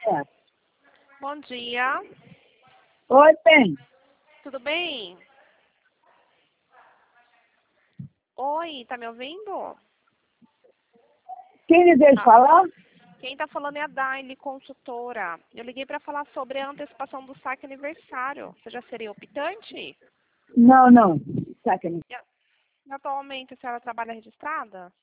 dia. Bom dia. Oi, bem. Tudo bem? Oi, tá me ouvindo? Quem deseja Ah, falar? quem tá falando é a Daile, consultora. Eu liguei para falar sobre a antecipação do saque aniversário. Você já seria optante? Não, não. Sacanagem. E atualmente a senhora trabalha registrada?